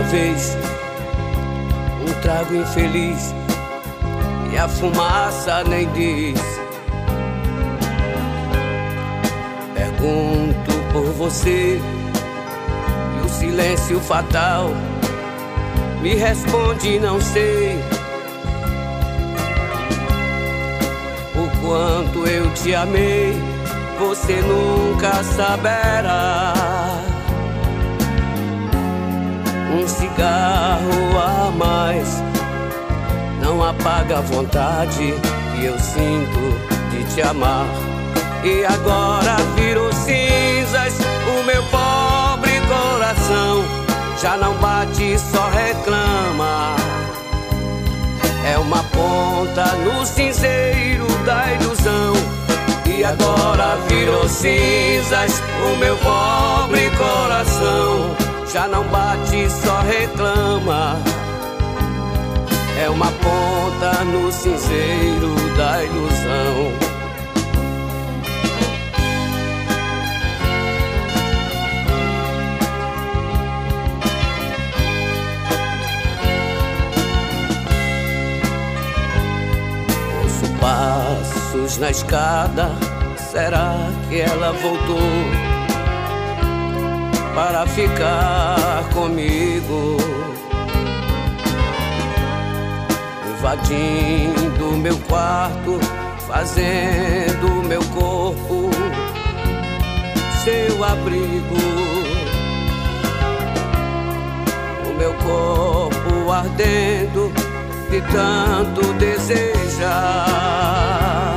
vez, um trago infeliz e a fumaça nem diz. Pergunto por você e o silêncio fatal me responde não sei. O quanto eu te amei, você nunca saberá. Um cigarro a mais não apaga a vontade que eu sinto de te amar. E agora virou cinzas o meu pobre coração, já não bate, só reclama. É uma ponta no cinzeiro da ilusão. E agora virou cinzas o meu pobre coração, já não bate, só reclama. É uma ponta no cinzeiro da ilusão. Ouço passos na escada, será que ela voltou para ficar comigo? Invadindo meu quarto, fazendo meu corpo seu abrigo. O meu corpo ardendo de tanto desejar,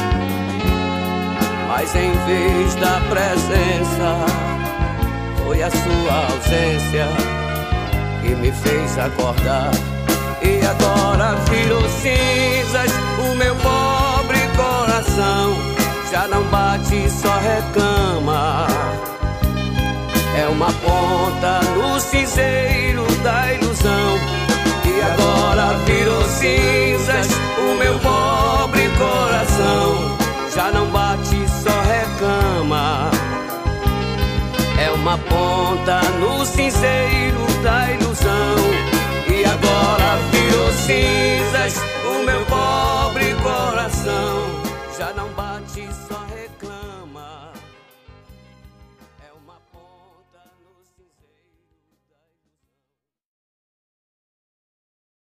mas em vez da presença foi a sua ausência que me fez acordar. E agora virou cinzas o meu pobre coração, já não bate, só reclama. É uma ponta no cinzeiro da ilusão. E agora virou cinzas o meu pobre coração, já não bate, só reclama. É uma ponta no cinzeiro da ilusão.